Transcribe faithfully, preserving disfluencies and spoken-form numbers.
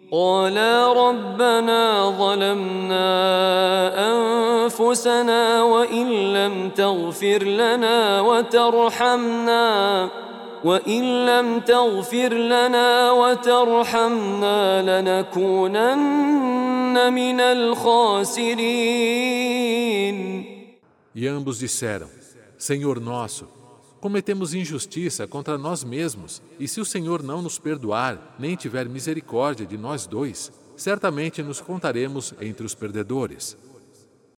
قالا ربنا ظلمنا أنفسنا وإن لم تغفر لنا وترحمنا وإن لم تغفر لنا وترحمنا لنكونن من الخاسرين. E ambos disseram: Senhor nosso, cometemos injustiça contra nós mesmos, e se o Senhor não nos perdoar, nem tiver misericórdia de nós dois, certamente nos contaremos entre os perdedores.